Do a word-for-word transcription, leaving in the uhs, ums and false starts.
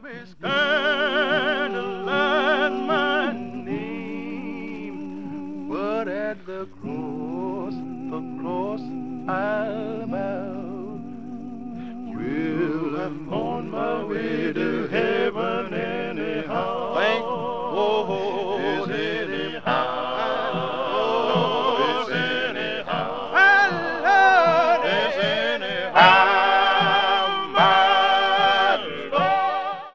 be scandal and my name, but at the cross, the cross I'll bow. Well, I'm on my way to